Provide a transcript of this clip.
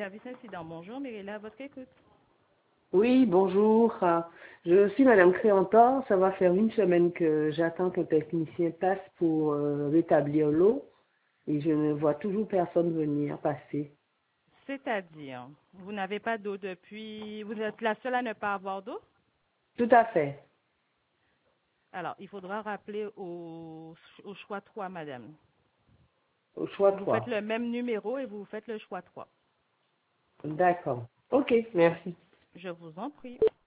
service incident. Bonjour, Myrilla, à votre écoute. Oui, bonjour. Je suis Madame Créantor. Ça va faire une semaine que j'attends qu'un technicien passe pour rétablir l'eau et je ne vois toujours personne venir passer. C'est-à-dire, vous n'avez pas d'eau depuis... Vous êtes la seule à ne pas avoir d'eau? Tout à fait. Alors, il faudra rappeler au choix 3, madame. Au choix Vous faites 3. le même numéro et vous faites le choix 3. D'accord. Ok, merci. Je vous en prie.